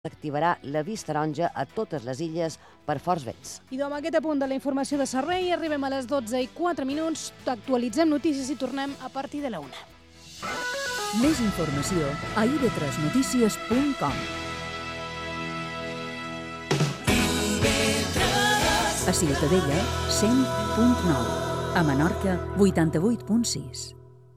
activarà l'avís taronja a totes les illes per forts vents. I amb aquest apunt de la informació de Serrei arribem a les 12:04. Actualitzem notícies i tornem a partir de la 1. Més informació a ib3notícies.com. A Ciutadella, 100.9. A Menorca, 88.6.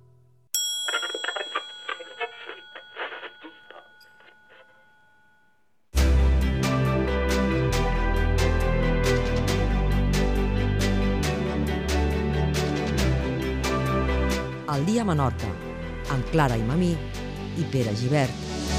El dia a Menorca, amb Clara i Mamí i Pere Gibert.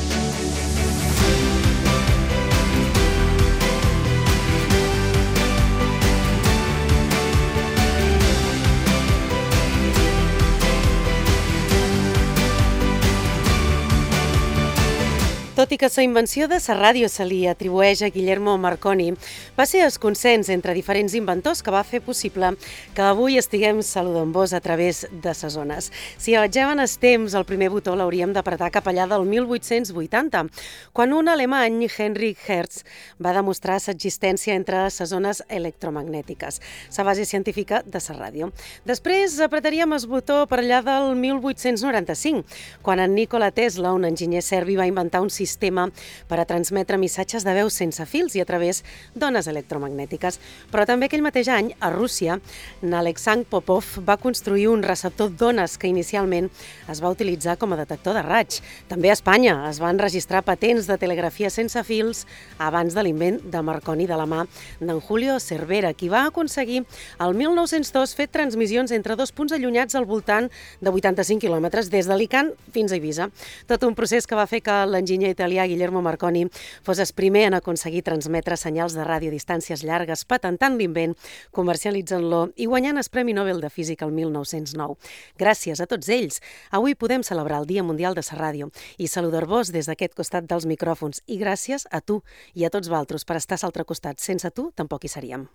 Tot i que la invenció de la ràdio se li atribueix a Guillermo Marconi, va ser el consens entre diferents inventors que va fer possible que avui estiguem saludant-vos a través de les ones. Si viatgem en el temps, el primer botó l'hauríem d'apretar cap allà del 1880, quan un alemany, Heinrich Hertz, va demostrar l'existència entre les ones electromagnètiques, la base científica de la ràdio. Després apretaríem el botó per allà del 1895, quan en Nikola Tesla, un enginyer serbi, va inventar un sistema per a transmetre missatges de veu sense fils i a través d'ones electromagnètiques. Però també aquell mateix any, a Rússia, Alexandre Popov va construir un receptor d'ones que inicialment es va utilitzar com a detector de raig. També a Espanya es van registrar patents de telegrafia sense fils abans de l'invent de Marconi de la mà d'en Julio Cervera, qui va aconseguir el 1902 fer transmissions entre dos punts allunyats al voltant de 85 quilòmetres des d'Alicant fins a Eivissa. Tot un procés que va fer que l'enginyer italià Guillermo Marconi fos el primer en aconseguir transmetre senyals de ràdio a distàncies llargues, patentant l'invent, comercialitzant-lo i guanyant el Premi Nobel de Física el 1909. Gràcies a tots ells, avui podem celebrar el Dia Mundial de la Ràdio i saludar-vos des d'aquest costat dels micròfons. I gràcies a tu i a tots vosaltres per estar a l'altre costat. Sense tu tampoc hi seríem.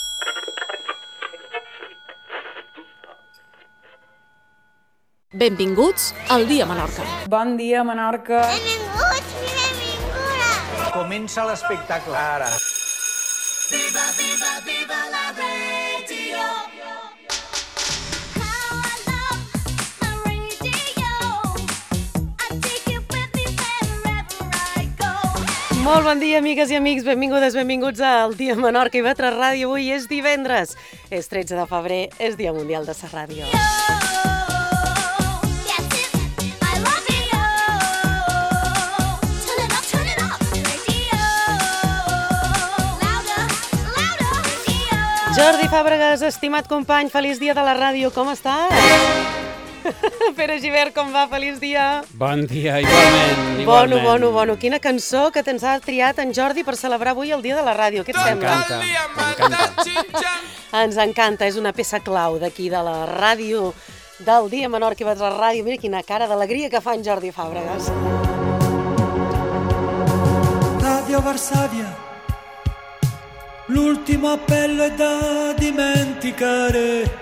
Benvinguts al Dia Menorca. Bon dia, Menorca. Benvinguts i benvingudes. Comença l'espectacle ara. Viva, viva, viva la ràdio. How I love my radio. I take it with me wherever I go. Molt bon dia, amigues i amics. Benvingudes, benvinguts al Dia Menorca i Vetre Ràdio. Avui és divendres, és 13 de febrer, és Dia Mundial de la Ràdio. Jordi Fàbregas, estimat company, feliç dia de la ràdio, com estàs? Pere Gibert, com va? Feliç dia. Bon dia, igualment. Bono. Quina cançó que tens triat en Jordi per celebrar avui el dia de la ràdio. Què et sembla? M'encanta. Ens encanta, és una peça clau d'aquí de la ràdio del Dia Menorca i Vetre Ràdio. Mira quina cara d'alegria que fa en Jordi Fàbregas. Radio Varsavia, l'ultimo appello è da dimenticare.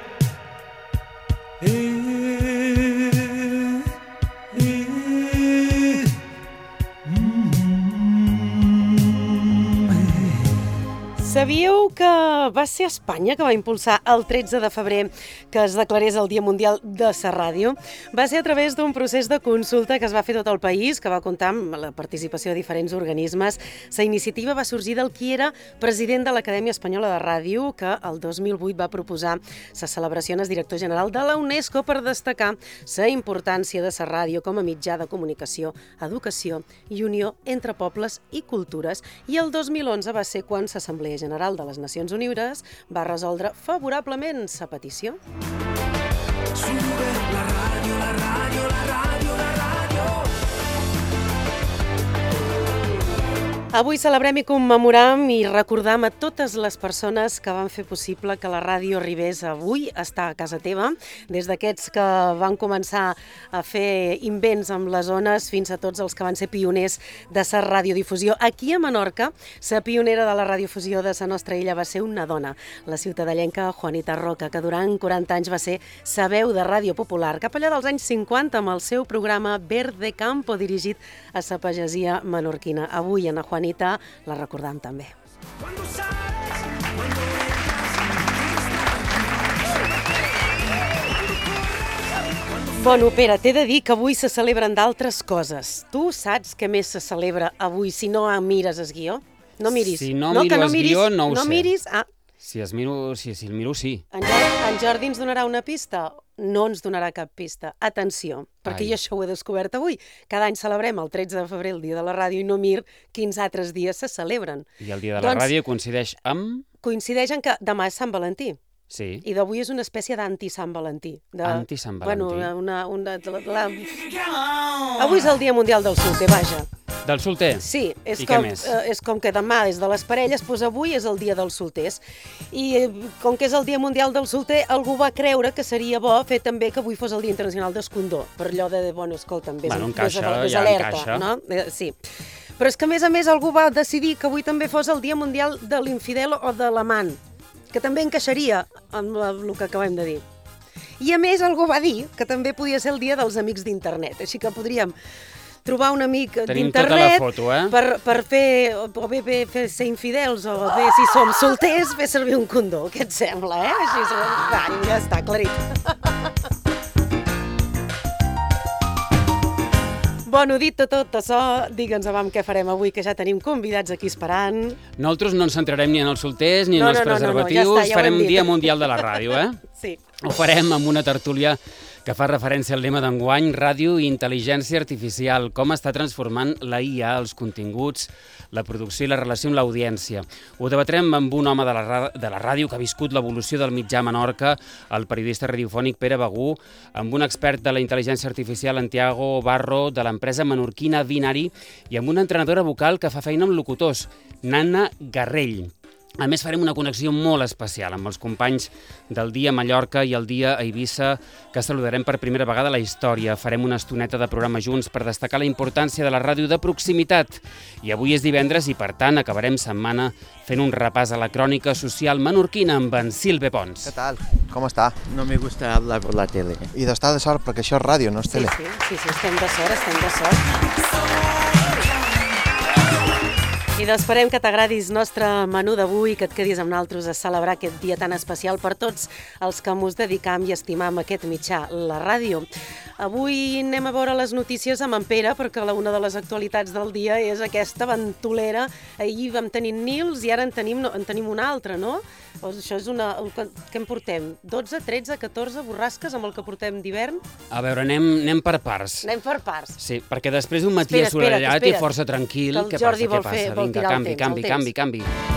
Sabíeu que va ser Espanya que va impulsar el 13 de febrer que es declarés el Dia Mundial de la Ràdio? Va ser a través d'un procés de consulta que es va fer tot el país, que va comptar amb la participació de diferents organismes. La iniciativa va sorgir del qui era president de l'Acadèmia Espanyola de Ràdio, que el 2008 va proposar la celebració en el director general de la UNESCO per destacar la importància de la ràdio com a mitjà de comunicació, educació i unió entre pobles i cultures. I el 2011 va ser quan l'Assemblea General de les Nacions Unides va resoldre favorablement la petició. Sube la radio, la radio, la radio, la radio. Avui celebrem i commemoram i recordam a totes les persones que van fer possible que la ràdio arribés avui a estar a casa teva, des d'aquests que van començar a fer invents amb les ones fins a tots els que van ser pioners de la radiodifusió. Aquí a Menorca, la pionera de la radiofusió de la nostra illa va ser una dona, la ciutadellenca Juanita Roca, que durant 40 anys va ser la veu de ràdio popular, cap allà dels anys 50 amb el seu programa Verde Campo, dirigit a la pagesia menorquina. Avui, en Juanita l'Anita la recordam també. Bueno, Pere, t'he de dir que avui se celebren d'altres coses. Tu saps què més se celebra avui si no mires el guió? No miris. Si no miro el guió, no ho sé. No miris? Ah. Si el miro, sí. En Jordi ens donarà una pista? No ens donarà cap pista. Atenció, perquè jo això ho he descobert avui. Cada any celebrem el 13 de febrer, el Dia de la Ràdio, i no mir quins altres dies se celebren. I el Dia de la Ràdio coincideix amb... Coincideix en que demà és Sant Valentí. Sí. I d'avui és una espècie d'anti-Sant Valentí. Anti-Sant Valentí. Bueno, avui és el Dia Mundial del Solter, vaja. Del solter? Sí. I què més? És com que demà és de les parelles, doncs avui és el Dia dels Solters. I com que és el Dia Mundial del Solter, algú va creure que seria bo fer també que avui fos el Dia Internacional d'Escondó. Per allò de, bueno, escolta'm, vés alerta, no? Sí. Però és que, a més, algú va decidir que avui també fos el Dia Mundial de l'Infidel o de l'Amant, que també encaixaria amb el que acabem de dir. I a més algú va dir que també podia ser el dia dels amics d'internet, així que podríem trobar un amic d'internet per fer, o bé fer ser infidels, o bé si som solters, fer servir un condó. Què et sembla, eh? Així ja està, aclarit. Bueno, dit tot això, digue'ns amb què farem avui, que ja tenim convidats aquí esperant. Nosaltres no ens centrarem ni en els solters ni en els preservatius, farem Dia Mundial de la Ràdio, eh? Sí. Ho farem amb una tertúlia que fa referència al lema d'enguany, Ràdio i Intel·ligència Artificial, com està transformant la IA, els continguts, la producció i la relació amb l'audiència. Ho debatrem amb un home de la ràdio que ha viscut l'evolució del mitjà a Menorca, el periodista radiofònic Pere Begú, amb un expert de la intel·ligència artificial, en Tiago Barro, de l'empresa menorquina Binari, i amb una entrenadora vocal que fa feina amb locutors, Nana Garrell. A més, farem una connexió molt especial amb els companys del Dia a Mallorca i el Dia a Eivissa, que saludarem per primera vegada a la història. Farem una estoneta de programa junts per destacar la importància de la ràdio de proximitat. I avui és divendres i, per tant, acabarem setmana fent un repàs a la crònica social menorquina amb en Silve Pons. ¿Qué tal? ¿Cómo está? No me gusta hablar por la tele. I d'estar de sort, perquè això és ràdio, no és tele. Sí, estem de sort. I esperem que t'agradis el nostre menú d'avui, que et quedis amb nosaltres a celebrar aquest dia tan especial per tots els que mos dedicam i estimam aquest mitjà, la ràdio. Avui anem a veure les notícies amb en Pere, perquè una de les actualitats del dia és aquesta ventolera. Ahir vam tenir Nils i ara en tenim una altra, no? Això és què en portem? 12, 13, 14 borrasques amb el que portem d'hivern? A veure, anem per parts. Anem per parts. Sí, perquè després d'un matí assolellat i força tranquil, què passa? Vinga, canvi.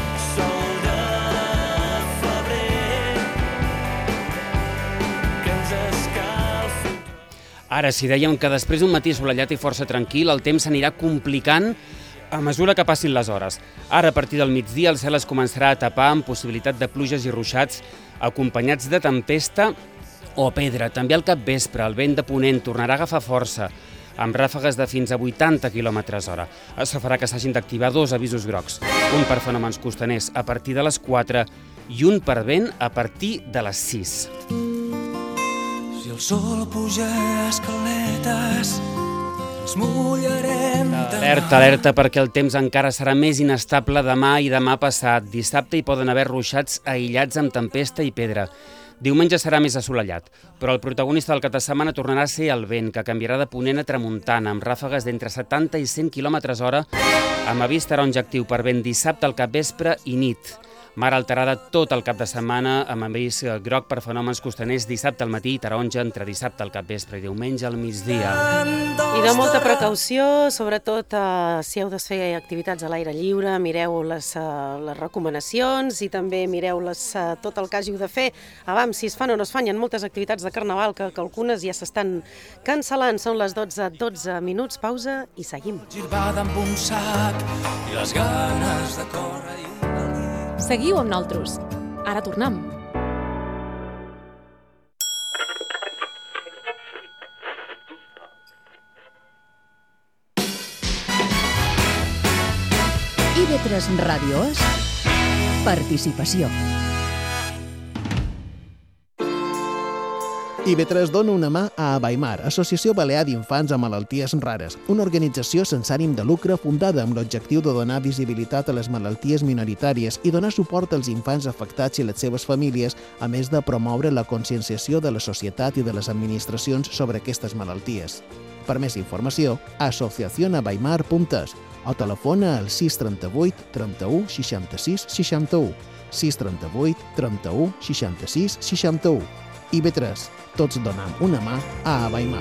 Ara, si dèiem que després d'un matí assolellat i força tranquil, el temps s'anirà complicant a mesura que passin les hores. Ara, a partir del migdia, el cel es començarà a tapar amb possibilitat de pluges i ruixats acompanyats de tempesta o pedra. També al capvespre, el vent de ponent tornarà a agafar força, amb ràfegues de fins a 80 km/h. Això farà que s'hagin d'activar 2 avisos grocs, un per fenòmens costaners a partir de les 4 i un per vent a partir de les 6. Si el sol puja escaletes, ens mullarem demà. Alerta, perquè el temps encara serà més inestable demà i demà passat. Dissabte hi poden haver ruixats aïllats amb tempesta i pedra. Diumenge serà més assolellat, però el protagonista del cap de setmana tornarà a ser el vent, que canviarà de ponent a tramuntana, amb ràfegues d'entre 70 i 100 km/h, amb avís taronja actiu per vent dissabte al capvespre i nit. Mar alterada tot el cap de setmana, amb avís groc per fenòmens costaners dissabte al matí i taronja entre dissabte al capvespre i diumenge al migdia. I de molta precaució, sobretot si heu de fer activitats a l'aire lliure, mireu les recomanacions i també mireu tot el que hàgiu de fer abans, si es fan o no es fan. Hi ha moltes activitats de carnaval que algunes ja s'estan cancel·lant. Són les 12 minuts, pausa i seguim. Girbada amb un sac i les ganes de córrer i Seguiu amb nosaltres. Ara tornem. IB3 Ràdio és participació. IB3 dona una mà a Abaimar, Associació Balear d'Infants amb Malalties Rares, una organització sense ànim de lucre fundada amb l'objectiu de donar visibilitat a les malalties minoritàries i donar suport als infants afectats i les seves famílies, a més de promoure la conscienciació de la societat i de les administracions sobre aquestes malalties. Per més informació, asociacionabaimar.es o telefona al 638 31 66 61, 638 31 66 61. IB3, tots donam una mà a Abaimar.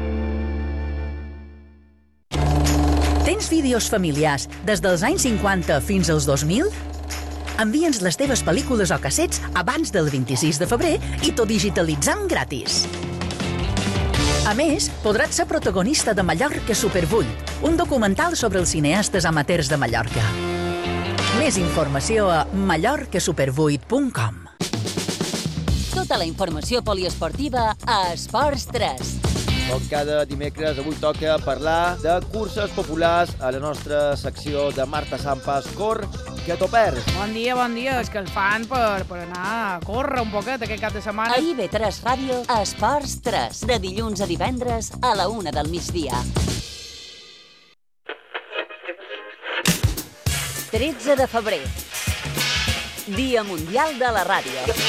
Tens vídeos familiars des dels anys 50 fins als 2000? Envia'ns les teves pel·lícules o cassets abans del 26 de febrer i tot digitalitzant gratis. A més, podràs ser protagonista de Mallorca Super 8, un documental sobre els cineastes amateurs de Mallorca. Més informació a mallorcasuper8.com. Tota la informació poliesportiva a Esports 3. Com cada dimecres, avui toca parlar de curses populars a la nostra secció de Marta Sampas, Cor, que t'ho perds. Bon dia, escalfant per anar a córrer un poquet aquest cap de setmana. A IB3 Ràdio, Esports 3, de dilluns a divendres a la 1 del migdia. 13 de febrer, Dia Mundial de la Ràdio.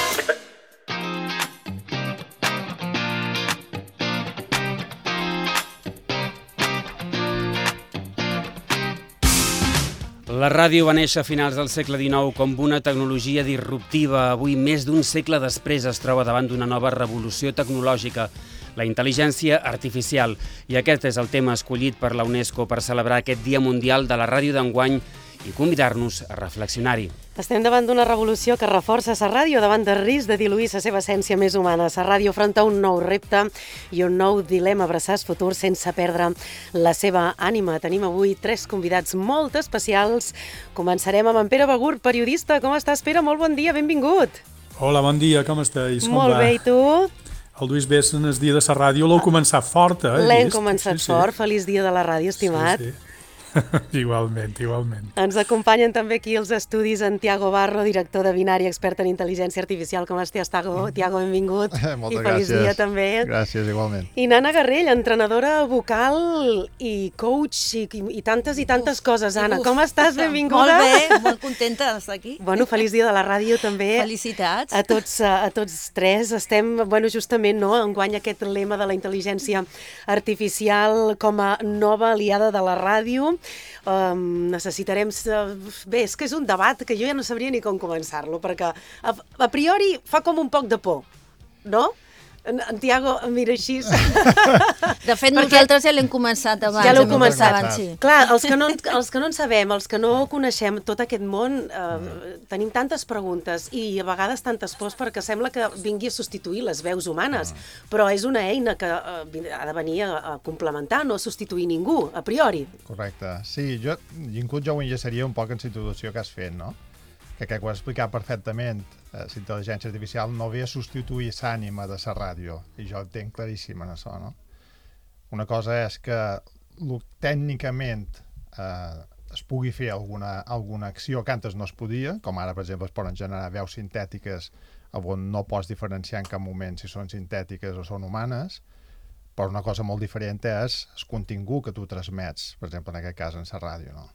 La ràdio va néixer a finals del segle XIX com una tecnologia disruptiva. Avui, més d'un segle després, es troba davant d'una nova revolució tecnològica, la intel·ligència artificial. I aquest és el tema escollit per la UNESCO per celebrar aquest Dia Mundial de la Ràdio d'enguany i convidar-nos a reflexionar-hi. Estem davant d'una revolució que reforça la ràdio davant del risc de diluir la seva essència més humana. La ràdio afronta un nou repte i un nou dilema, abraçar el futur sense perdre la seva ànima. Tenim avui 3 convidats molt especials. Començarem amb en Pere Begur, periodista. Com estàs, Pere? Molt bon dia, benvingut. Hola, bon dia, com estàs? Molt bé, i tu? El Lluís Bess, en el dia de la ràdio, l'heu començat fort, eh? L'hem començat fort. Feliç dia de la ràdio, estimat. Sí. Igualment. Ens acompanyen també aquí els estudis en Tiago Barro, director de Binari, expert en intel·ligència artificial. Com estàs, Tiago? Benvingut. Moltes I feliç gràcies. dia també. Gràcies, igualment. I Anna Garrell, entrenadora vocal i coach i tantes coses. Anna, com estàs? Benvinguda. Molt bé, molt contenta d'estar aquí. Bueno, feliç dia de la ràdio també. Felicitats. A tots 3. Estem, justament, no, enguany aquest lema de la intel·ligència artificial com a nova aliada de la ràdio. Necessitarem... Bé, és que és un debat que jo ja no sabria ni com començar-lo, perquè a priori fa com un poc de por, no? En Tiago em mira així. De fet, nosaltres ja l'hem començat abans. Ja l'heu començat. Sí. Clar, els que no en sabem, els que no coneixem tot aquest món, tenim tantes preguntes i a vegades tantes pors perquè sembla que vingui a substituir les veus humanes, però és una eina que ha de venir a complementar, no a substituir ningú, a priori. Correcte. Sí, jo ho enllaçaria un poc en la situació que has fet, no? Que crec que ho has explicat perfectament. La intel·ligència artificial no ve a substituir l'ànima de la ràdio, i jo ho tenc claríssim en això, no? Una cosa és que tècnicament es pugui fer alguna acció que antes no es podia, com ara, per exemple, es poden generar veus sintètiques on no pots diferenciar en cap moment si són sintètiques o són humanes, però una cosa molt diferent és el contingut que tu transmets, per exemple, en aquest cas, en la ràdio, no?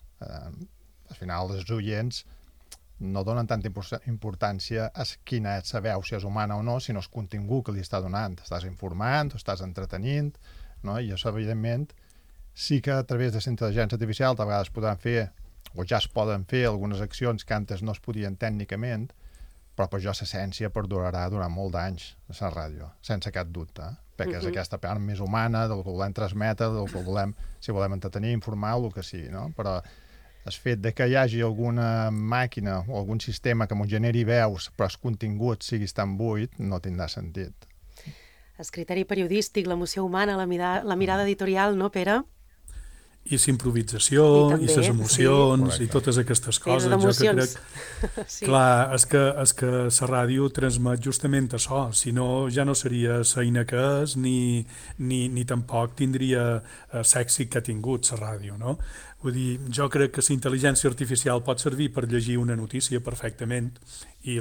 Al final, els oients no donen tanta importància a quina és la veu, si és humana o no, sinó el contingut que li està donant. Estàs informant, estàs entretenint, no? I això, evidentment, sí que a través de la intel·ligència artificial de vegades podran fer, o ja es poden fer, algunes accions que antes no es podien tècnicament, però per jo l'essència perdurarà durant molt d'anys a la ràdio, sense cap dubte, perquè és aquesta part més humana del que volem transmetre, del que volem, si volem entretenir, informar, el que sigui, no? Però el fet de que hi hagi alguna màquina o algun sistema que m'ho generi veus però el contingut sigui tan buit, no tindrà sentit. El criteri periodístic, l'emoció humana, la mirada editorial, no, Pere? i l'improvisació, i les emocions, i totes aquestes coses. Jo que crec... Clar, és que la ràdio transmet justament això, si no ja no seria l'eina que és, ni tampoc tindria l'èxit que ha tingut la ràdio, no? Vull dir, jo crec que la intel·ligència artificial pot servir per llegir una notícia perfectament i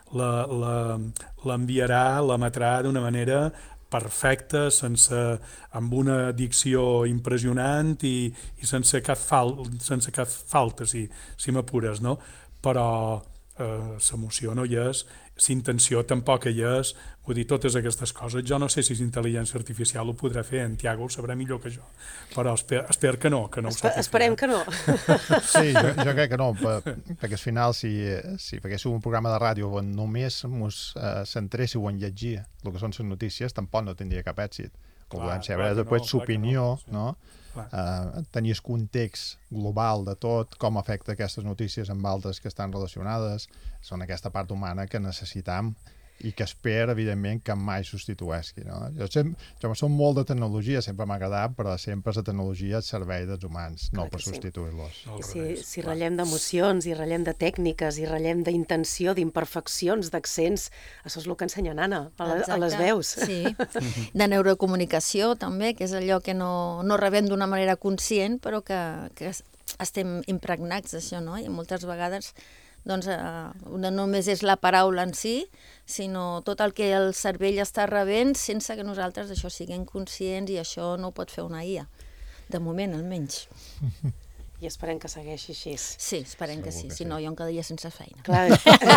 l'enviarà, l'emetrà d'una manera perfecta, amb una dicció impressionant i sense cap falta, si m'apures, no? Però l'emoció no hi és, l'intenció tampoc hi és, vull dir, totes aquestes coses. Jo no sé si l'intel·ligència artificial ho podrà fer, en Tiago ho sabrà millor que jo, però espero que no ho sàpiga. Esperem que no. Sí, jo crec que no, perquè al final, si fèssiu un programa de ràdio on només ens centréssiu en llegir el que són les notícies, tampoc no tindria cap èxit. Com volem saber després l'opinió, no? Tenir el context global de tot, com afecta aquestes notícies amb altres que estan relacionades, són aquesta part humana que necessitam i que espero, evidentment, que mai substitueixi. No? Jo som molt de tecnologia, sempre m'ha agradat, però sempre la tecnologia al servei dels humans, no per substituir-los. Si ratllem d'emocions, i ratllem de tècniques, i ratllem d'intenció, d'imperfeccions, d'accents, això és el que ensenya Anna, a les veus. Sí, de neurocomunicació també, que és allò que no rebem d'una manera conscient, però que estem impregnats d'això, no? I moltes vegades doncs no només és la paraula en si, sinó tot el que el cervell està rebent sense que nosaltres d'això siguem conscients, i això no ho pot fer una IA, de moment almenys. I esperem que segueixi així. Sí, esperem que sí, si no jo em quedaria sense feina. Clar.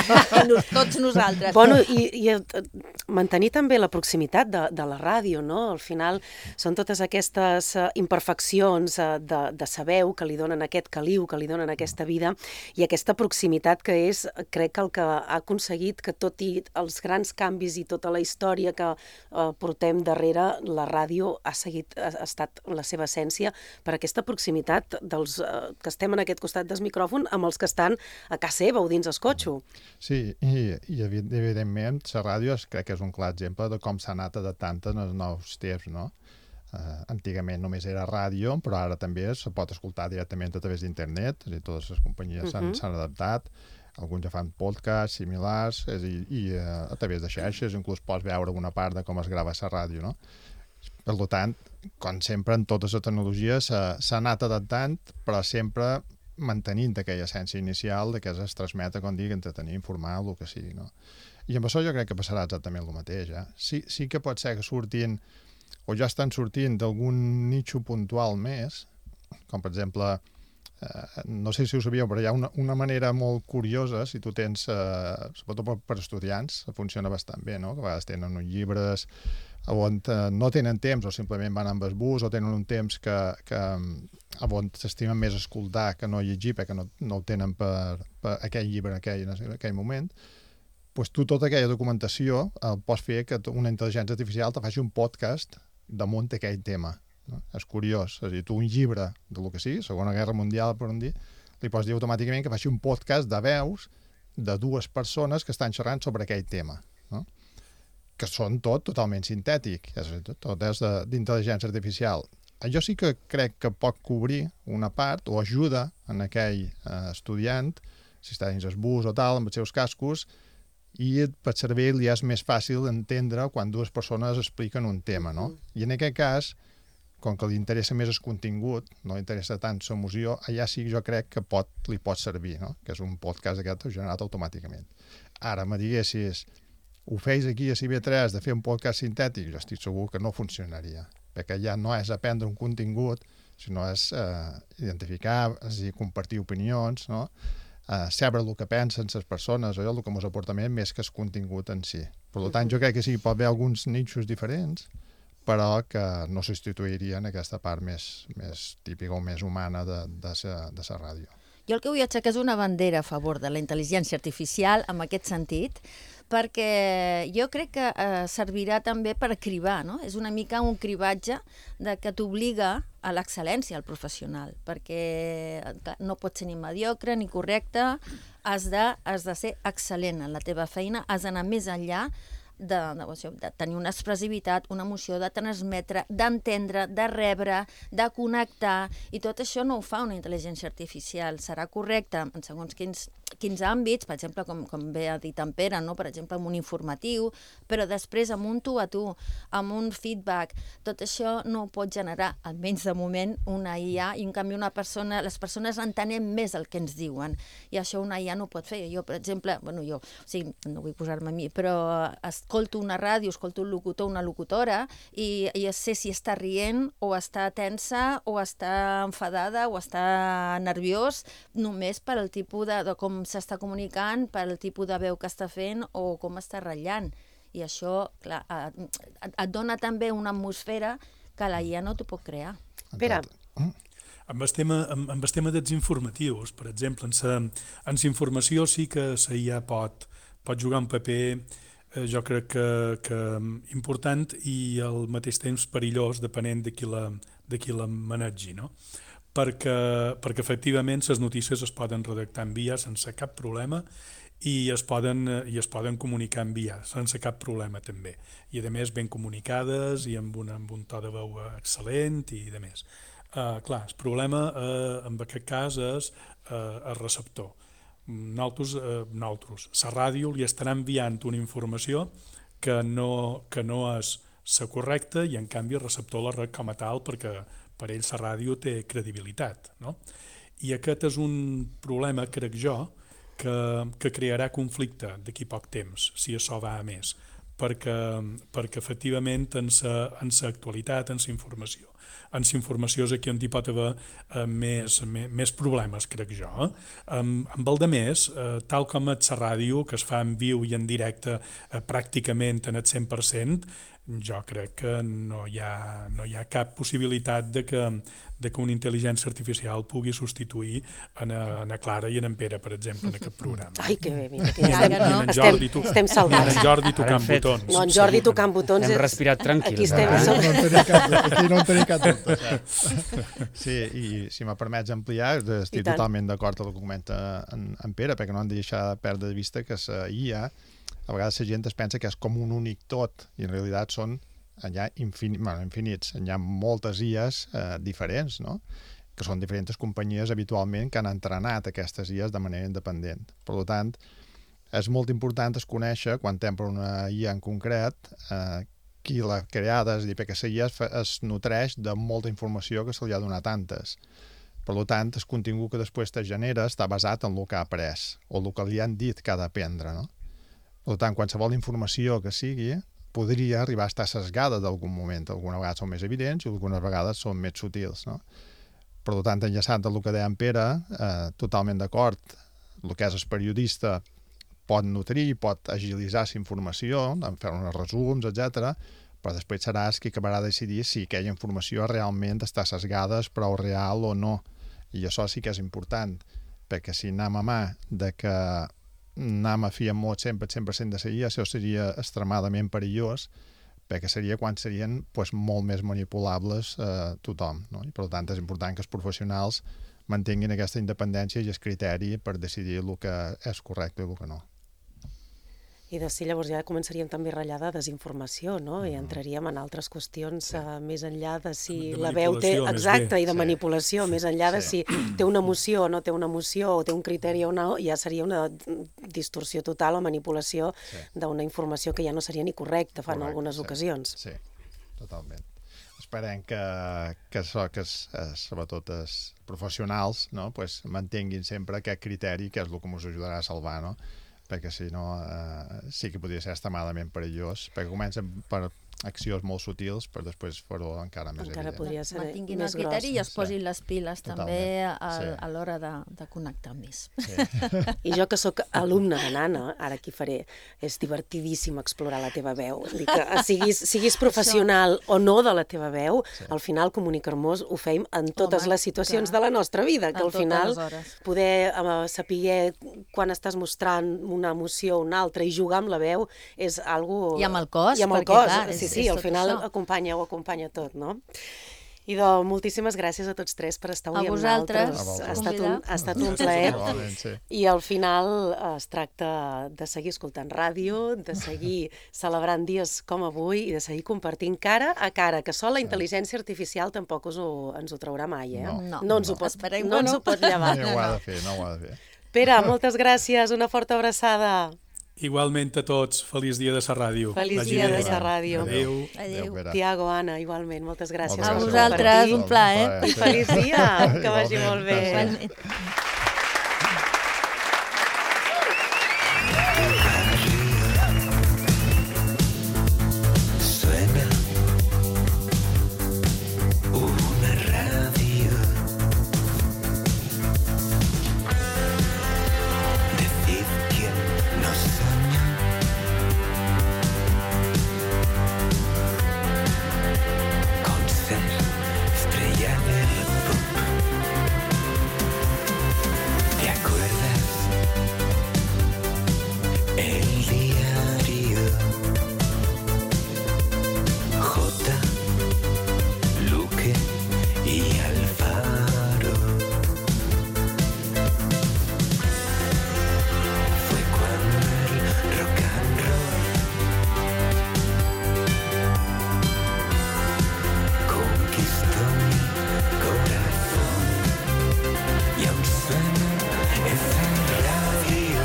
Tots nosaltres. Bueno, i mantenir també la proximitat de la ràdio, no? Al final són totes aquestes imperfeccions de saber que li donen aquest caliu, que li donen aquesta vida, i aquesta proximitat que és, crec que el que ha aconseguit que tot i els grans canvis i tota la història que portem darrere, la ràdio ha estat la seva essència per aquesta proximitat dels que estem en aquest costat del micròfon amb els que estan a casa seva o dins el cotxe. Sí, i evidentment la ràdio crec que és un clar exemple de com s'ha anat adaptant en els nous temps, no? Antigament només era ràdio, però ara també se pot escoltar directament a través d'internet, totes les companyies s'han adaptat, alguns ja fan podcasts similars, i a través de xarxes inclús pots veure una part de com es grava la ràdio, no? Per tant, com sempre, en totes les tecnologies s'ha anat adaptant, però sempre mantenint aquella essència inicial de que es transmeta, com dic, entretenir, informar, el que sigui, no? I amb això jo crec que passarà exactament el mateix, Sí que pot ser que surtin, o ja estan sortint d'algun nicho puntual més, com per exemple, no sé si ho sabíeu, però hi ha una manera molt curiosa, si tu tens, sobretot per estudiants, funciona bastant bé, no? Que a vegades tenen uns llibres on no tenen temps o simplement van amb el bus o tenen un temps on s'estimen més escoltar que no llegir perquè no ho tenen per aquell llibre en aquell moment, doncs tu tota aquella documentació pots fer que una intel·ligència artificial te faci un podcast damunt d'aquell tema. No? És curiós, és a dir, tu un llibre del que sigui, Segona Guerra Mundial, per on dir, li pots dir automàticament que faci un podcast de veus de dues persones que estan xerrant sobre aquell tema, no? Que són totalment sintètic, tot és d'intel·ligència artificial. Jo sí que crec que pot cobrir una part o ajuda en aquell estudiant, si està dins el bus o tal, amb els seus cascos, i per cervell li és més fàcil entendre quan dues persones expliquen un tema, no? I en aquest cas, com que li interessa més el contingut, no li interessa tant l'emoció, allà sí que jo crec que li pot servir, no? Que és un podcast aquest generat automàticament. Ara me diguessis, ho feis aquí a CB3 de fer un podcast sintètic, jo estic segur que no funcionaria, perquè ja no és aprendre un contingut, sinó és identificar, és dir, compartir opinions, no? Saber el que pensen les persones, el que ens aporta més que el contingut en si. Per tant, jo crec que sí, pot haver alguns nichos diferents, però que no substituirien aquesta part més típica o més humana de la ràdio. Jo el que vull aixecar és una bandera a favor de la intel·ligència artificial en aquest sentit, perquè jo crec que servirà també per cribar, no? És una mica un cribatge que t'obliga a l'excel·lència, al professional, perquè no pots ser ni mediocre ni correcte, has de ser excel·lent en la teva feina, has d'anar més enllà de tenir una expressivitat, una emoció, de transmetre, d'entendre, de rebre, de connectar, i tot això no ho fa una intel·ligència artificial. Serà correcte en segons quins àmbits, per exemple, com bé ha dit en Pere, no? Per exemple, amb un informatiu, però després amb un tu a tu, amb un feedback, tot això no ho pot generar, almenys de moment, una IA, i en canvi les persones entenem més el que ens diuen, i això una IA no ho pot fer. Jo, per exemple, no vull posar-me a mi, però escolto una ràdio, escolto un locutor, una locutora, i sé si està rient, o està tensa, o està enfadada, o està nerviós, només per al tipus de com s'està comunicant, per al tipus de veu que està fent o com està ratllant. I això, clar, et dona també una atmosfera que la IA no t'ho pot crear. Pere. Amb el tema dels informatius, per exemple, en la informació sí que la IA pot jugar un paper, jo crec que important i al mateix temps perillós, depenent de qui la manegi, no? Perquè efectivament les notícies es poden redactar en via sense cap problema i es poden comunicar en via sense cap problema també, i a més ben comunicades i amb un to de veu excel·lent i de més. Clar, el problema en aquest cas és el receptor. Nosaltres, la ràdio li estarà enviant una informació que no és la correcta, i en canvi el receptor la rep com a tal perquè per ell la ràdio té credibilitat, no? I aquest és un problema, crec jo, que crearà conflicte d'aquí poc temps, si això va a més, perquè efectivament en l'actualitat, en la informació, és aquí on hi pot haver més problemes, crec jo. Amb el de més, tal com és la ràdio, que es fa en viu i en directe pràcticament en el 100%, jo crec que no hi ha cap possibilitat de que una intel·ligència artificial pugui substituir a Clara i en Pere, per exemple, en aquest programa. Ai, que bé, mira, estem salvats. Ni en Jordi tocant botons. No, en Jordi tocant botons. Hem respirat tranquils. Aquí estem. Aquí no en tenim cap dubte. Sí, i si me permets ampliar, estic totalment d'acord amb el que comenta en Pere, perquè no hem de deixar de perdre de vista que la IA, a vegades la gent es pensa que és com un únic tot, i en realitat són infinits. Hi ha moltes IAs diferents, no? Que són diferents companyies habitualment que han entrenat aquestes IAs de manera independent. Per tant, és molt important conèixer, quan t'empra una IA en concret, qui l'ha creada, és a dir, perquè la IA es nutreix de molta informació que se li ha donat antes. Per tant, el contingut que després te genera està basat en el que ha après, o el que li han dit que ha d'aprendre, no? Per tant, qualsevol informació que sigui podria arribar a estar sesgada d'algun moment. Algunes vegades són més evidents i algunes vegades són més sutils, no? Per tant, enllaçant el que deia en Pere, totalment d'acord, el que és el periodista pot nutrir, pot agilitzar la informació, fer uns resums, etc., però després seràs qui acabarà de decidir si aquella informació realment està sesgada, és prou real o no. I això sí que és important, perquè si anem a mà de que anem a fiar molt sempre el 100% de la IA, això seria extremadament perillós, perquè seria quan serien molt més manipulables tothom, no? I per tant és important que els professionals mantinguin aquesta independència i el criteri per decidir el que és correcte i el que no. I d'ací llavors ja començaríem també a ratllar de desinformació, no? I entraríem en altres qüestions més enllà de si la veu té... Exacte, i de manipulació, més enllà de si té una emoció o no té una emoció, o té un criteri o no, ja seria una distorsió total o manipulació d'una informació que ja no seria ni correcta en algunes ocasions. Sí, totalment. Esperem que sobretot els professionals mantinguin sempre aquest criteri, que és el que ens ajudarà a salvar, no? Perquè si no sí que podria ser extremadament perillós, perquè comencen per accions molt sutils, però després fer-ho encara més evident. Podria ser mantinguin més el criteri i es posin sí. les piles també a l'hora de connectar més. Sí. I jo que sóc alumna de nana, ara aquí faré, és divertidíssim explorar la teva veu. Dic que siguis professional o no de la teva veu, al final comunicar-nos ho feim en totes les situacions de la nostra vida, que al final poder saber quan estàs mostrant una emoció o una altra i jugar amb la veu és algo... I amb el cos, perquè clar, sí, al final ho acompanya tot, no? Idò, moltíssimes gràcies a tots tres per estar avui amb vosaltres, nosaltres. Ha estat un plaer. I al final es tracta de seguir escoltant ràdio, de seguir celebrant dies com avui i de seguir compartint cara a cara, que sol la intel·ligència artificial tampoc ens ho traurà mai, eh? No ens ho pot llevar. No ho ha de fer, no ho ha de fer. Pere, moltes gràcies, una forta abraçada. Igualment a tots, feliç dia de la ràdio. Feliç dia de la ràdio. Adéu. Tiago, Anna, igualment, moltes gràcies. A vosaltres, un plaer. Feliç dia, que vagi molt bé. Igualment. Suena una radio. Decid quién nos soñó. Con ser estrella del pop. ¿Te acuerdas? El diario. J, Luque y Alfaro. Fue cuando el rock and roll conquistó mi corazón. Y aún suena esa radio.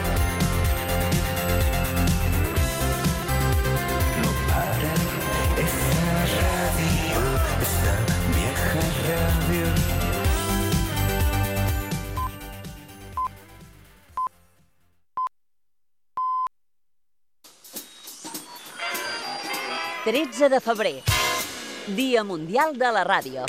No para esa radio, esa vieja radio. ...13 de febrer, Dia Mundial de la Ràdio.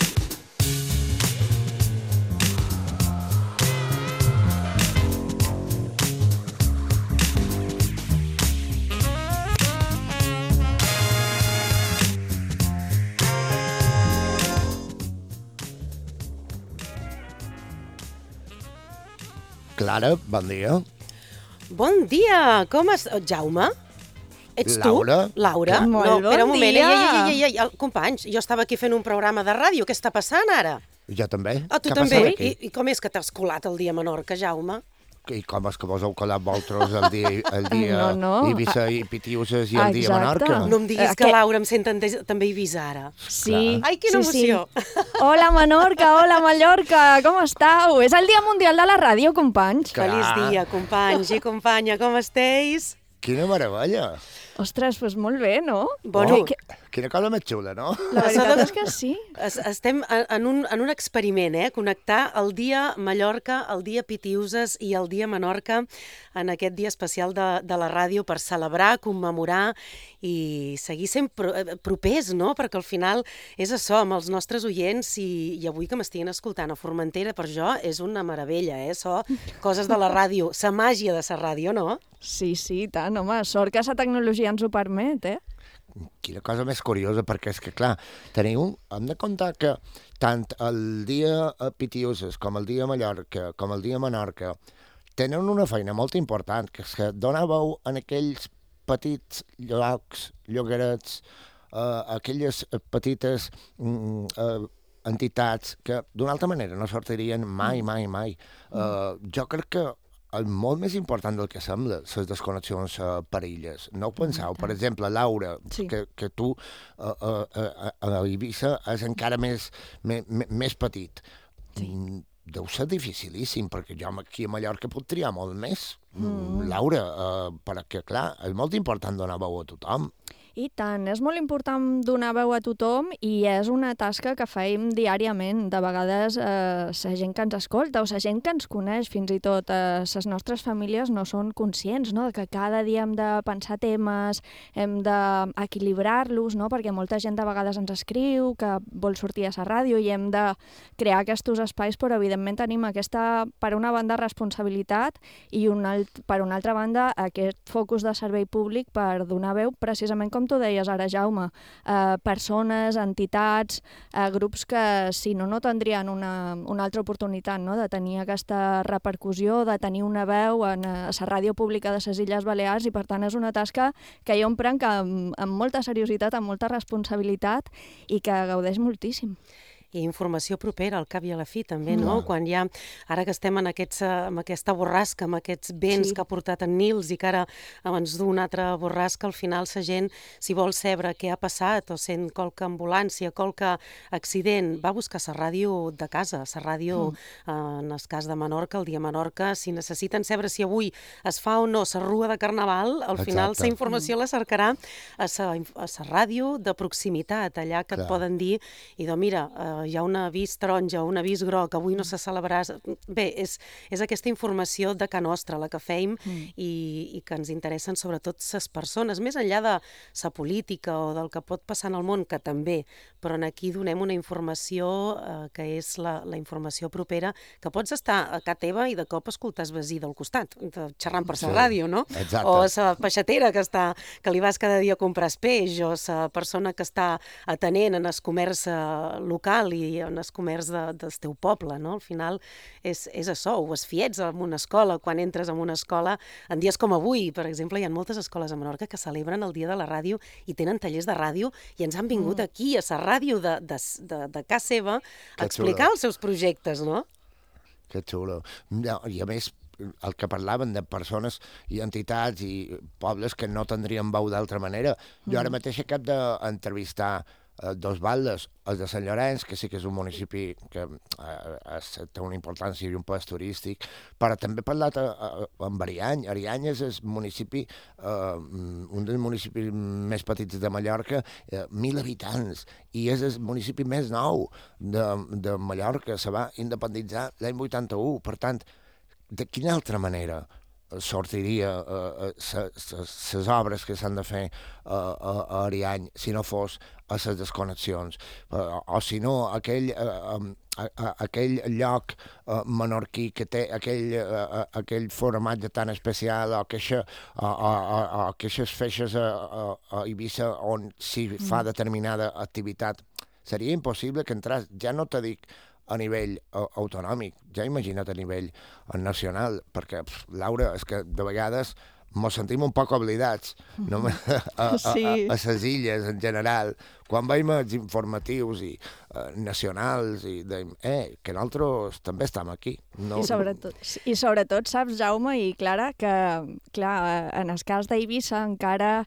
Clara, bon dia. Bon dia, com estàs? Jaume? Ets Laura? tu? Laura? Molt No, bon espera un moment. dia. Ei, companys, jo estava aquí fent un programa de ràdio. Què està passant ara? Jo també. Ah, tu Què també? passa aquí? I com és que t'has colat el dia a Menorca, Jaume? I com és que vos heu colat vosaltres el dia No. Eivissa i Pitiuses i el dia Exacte. Menorca? No em diguis que Laura em sent també a Eivissa ara. Sí. Ai, quina emoció. Hola, Menorca, hola, Mallorca, com estàu? És el Dia Mundial de la Ràdio, companys. Feliç dia, companys i companya, com esteu? Quina meravella. Ostres, doncs molt bé, no? Bueno, Quina cosa més xula, no? La veritat és que sí. Estem en un experiment, connectar el dia Mallorca, el dia Pitiuses i el dia Menorca en aquest dia especial de la ràdio per celebrar, commemorar i seguir sent propers, no? Perquè al final és això, amb els nostres oients i avui que m'estiguin escoltant a Formentera, per jo és una meravella, so coses de la ràdio, sa màgia de la ràdio, no? Sí, i tant, home, sort que la tecnologia ens ho permet, Quina cosa més curiosa, perquè és que, clar, hem de comptar que tant el dia a Pitiuses com el dia a Mallorca, com el dia a Menorca, tenen una feina molt important, que és que donar veu en aquells petits llocs, llogarets, aquelles petites entitats que d'una altra manera no sortirien mai. Jo crec que el molt més important del que sembla, les desconnexions per illes. No ho penseu? Per exemple, Laura, que tu a Eivissa és encara més petit. Deu ser dificilíssim, perquè jo aquí a Mallorca puc triar molt més. Laura, perquè, clar, és molt important donar veu a tothom. I tant, és molt important donar veu a tothom i és una tasca que feim diàriament. De vegades la gent que ens escolta o la gent que ens coneix, fins i tot les nostres famílies no són conscients, no?, de que cada dia hem de pensar temes, hem d'equilibrar-los, no?, perquè molta gent de vegades ens escriu que vol sortir a la ràdio i hem de crear aquests espais, però evidentment tenim aquesta, per una banda, responsabilitat i per una altra banda, aquest focus de servei públic per donar veu, precisament com com tu deies ara, Jaume, persones, entitats, grups que si no tindrien una altra oportunitat, no?, de tenir aquesta repercussió, de tenir una veu a la ràdio pública de les Illes Balears, i per tant és una tasca que jo em prenc amb molta seriositat, amb molta responsabilitat i que gaudeix moltíssim. I informació propera, al cap i a la fi, també, no? Quan hi ha, ara que estem en aquesta borrasca, amb aquests vents que ha portat en Nils i que ara ens du una altra borrasca, al final la gent, si vol saber què ha passat o sent qualque ambulància, qualque accident, va a buscar la ràdio de casa, la ràdio, en el cas de Menorca, el dia Menorca, si necessiten saber si avui es fa o no la rua de Carnaval, al final la informació la cercarà a la ràdio de proximitat, allà que et poden dir, i doncs mira, hi ha un avís taronja o un avís groc, avui no se celebrarà... Bé, és aquesta informació de que nostra, la que feim, i que ens interessen sobretot les persones, més enllà de la política o del que pot passar en el món, que també, però aquí donem una informació que és la informació propera, que pots estar a casa teva i de cop escoltes veí del costat, xerrant per la ràdio, no? Exacte. O la peixatera que li vas cada dia a comprar el peix, o la persona que està atenent en el comerç local i en el comerç del teu poble, no? Al final és això, o es fiets en una escola, quan entres en una escola, en dies com avui, per exemple, hi ha moltes escoles a Menorca que celebren el Dia de la Ràdio i tenen tallers de ràdio i ens han vingut aquí a la ràdio de casa seva a explicar els seus projectes, no? Que xulo. I a més, el que parlaven de persones i entitats i pobles que no tindrien veu d'altra manera. Jo ara mateix acabo d'entrevistar dos baldes, els de Sant Llorenç, que sí que és un municipi que té una importància i un pes turístic, però també he parlat amb Ariany. Ariany és el municipi, un dels municipis més petits de Mallorca, 1.000 habitants, i és el municipi més nou de Mallorca, se va independitzar l'any 81, per tant, de quina altra manera sortiria les obres que s'han de fer a Ariany si no fos a les desconnexions, o si no aquell lloc menorquí que té aquell formatge tan especial, o aquestes feixes a Eivissa on s'hi fa determinada activitat. Seria impossible que entràs, ja no t'ho dic a nivell autonòmic, ja imagina't a nivell nacional, perquè, Laura, és que de vegades mos sentim un poc oblidats a les illes en general. Quan veiem els informatius nacionals i dèiem, que nosaltres també estem aquí. I sobretot saps, Jaume i Clara, que clar, en el cas d'Eivissa encara